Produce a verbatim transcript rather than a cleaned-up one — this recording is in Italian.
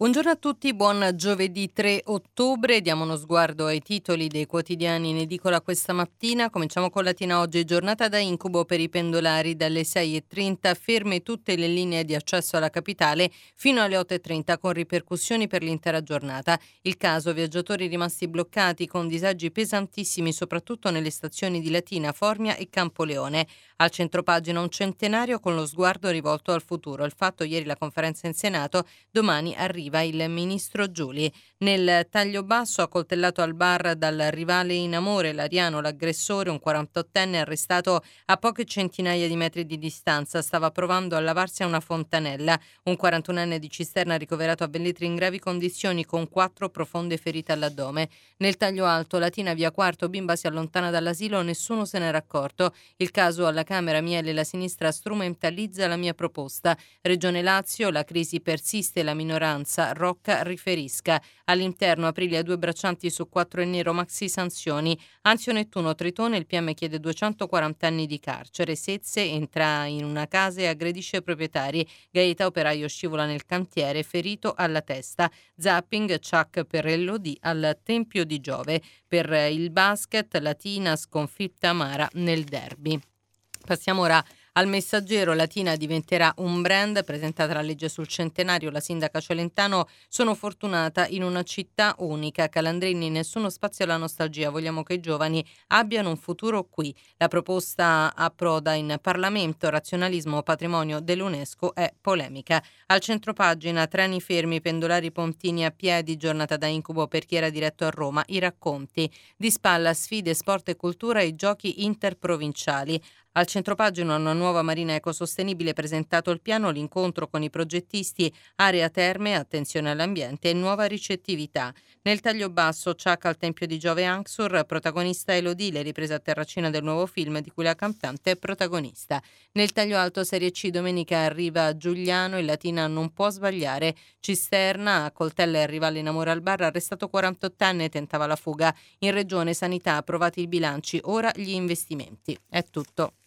Buongiorno a tutti, buon giovedì tre ottobre. Diamo uno sguardo ai titoli dei quotidiani in edicola questa mattina. Cominciamo con Latina Oggi, giornata da incubo per i pendolari dalle sei e trenta, ferme tutte le linee di accesso alla capitale fino alle otto e trenta con ripercussioni per l'intera giornata. Il caso: viaggiatori rimasti bloccati con disagi pesantissimi soprattutto nelle stazioni di Latina, Formia e Campoleone. Al centropagina un centenario con lo sguardo rivolto al futuro. Il fatto: ieri la conferenza in Senato, domani arriva il ministro Giuli. Nel taglio basso, accoltellato al bar dal rivale in amore, l'ariano, l'aggressore, un quarantottenne arrestato a poche centinaia di metri di distanza, stava provando a lavarsi a una fontanella. Un quarantunenne di Cisterna ricoverato a Velletri in gravi condizioni con quattro profonde ferite all'addome. Nel taglio alto, Latina, via Quarto, bimba si allontana dall'asilo, nessuno se n'era accorto. Il caso: alla Camera Miele, la sinistra strumentalizza la mia proposta. Regione Lazio, la crisi persiste, la minoranza Rocca riferisca. All'interno, Aprilia, due braccianti su quattro in nero, maxi sanzioni. Anzio Nettuno, Tritone, il P M chiede duecentoquaranta anni di carcere. Sezze entra in una casa e aggredisce i proprietari. Gaeta, operaio, scivola nel cantiere, ferito alla testa. Zapping, Chuck per Elodie al Tempio di Giove. Per il basket, Latina sconfitta amara nel derby. Passiamo ora al Messaggero. Latina diventerà un brand, presentata la legge sul centenario, la sindaca Celentano: sono fortunata in una città unica. Calandrini: nessuno spazio alla nostalgia, vogliamo che i giovani abbiano un futuro qui. La proposta approda in Parlamento, razionalismo patrimonio dell'UNESCO è polemica. Al centropagina, treni fermi, pendolari pontini a piedi, giornata da incubo per chi era diretto a Roma, i racconti. Di spalla, sfide, sport e cultura e giochi interprovinciali. Al centropagina, una nuova marina ecosostenibile, presentato il piano, l'incontro con i progettisti, area terme, attenzione all'ambiente e nuova ricettività. Nel taglio basso, Ciacca al Tempio di Giove Anxur, protagonista Elodie, ripresa a Terracina del nuovo film di cui la cantante è protagonista. Nel taglio alto, Serie C, domenica arriva Giuliano, il Latina non può sbagliare. Cisterna, accoltella il rivale in amore al bar, arrestato quarantottenne, tentava la fuga. In Regione Sanità, approvati i bilanci, ora gli investimenti. È tutto.